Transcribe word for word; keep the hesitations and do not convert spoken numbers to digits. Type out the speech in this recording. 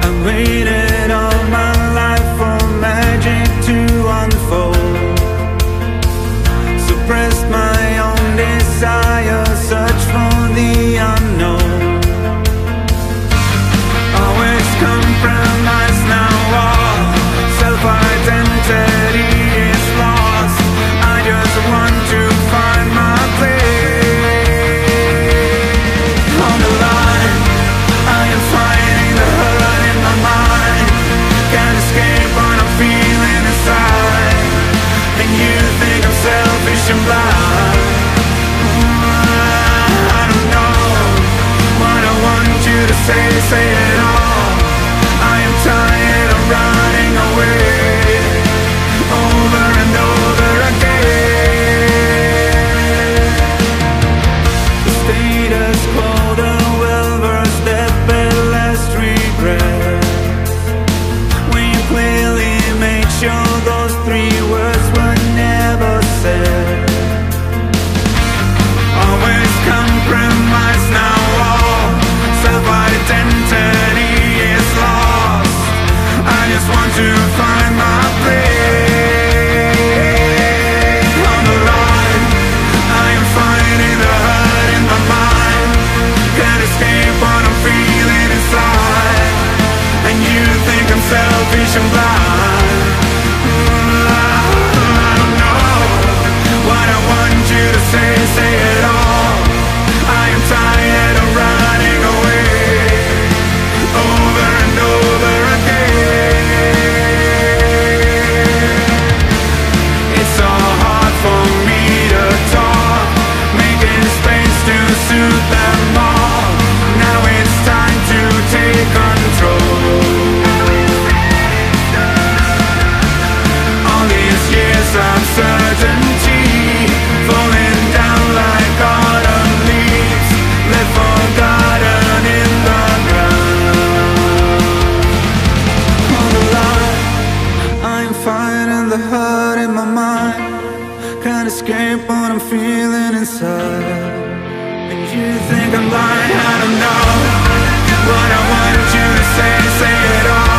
I've waited all my life for magic to unfold. Suppressed my own desire, search for the unknown. Always compromise now, all self-identity is lost. I just want to find my place. On the line, I am fighting the hurt in my mind. Can't escape what I'm feeling inside. And you think I'm selfish and blind. I don't know what I want you to say, say it all. I am tired of running away, over and over again. The status quo, the well-versed deathbed, last regret. When you clearly made sure those three words were never said. Always compromise now, all self-identity is lost. I just want to find my place. On the line, I am fighting the hurt in my mind. Can't escape what I'm feeling inside. And you think I'm selfish and blind. I don't know what I want you to say, say it all. I am tired of running away, over and over again. It's so hard for me to talk, making space to suit them all. Now it's time to take control. All these years of certainty falling down like autumn leaves, left forgotten in the ground. On the line, I'm fighting the hurt in my mind. Can't escape what I'm feeling inside. And you think I'm lying, I don't know what I want you to say, say it all.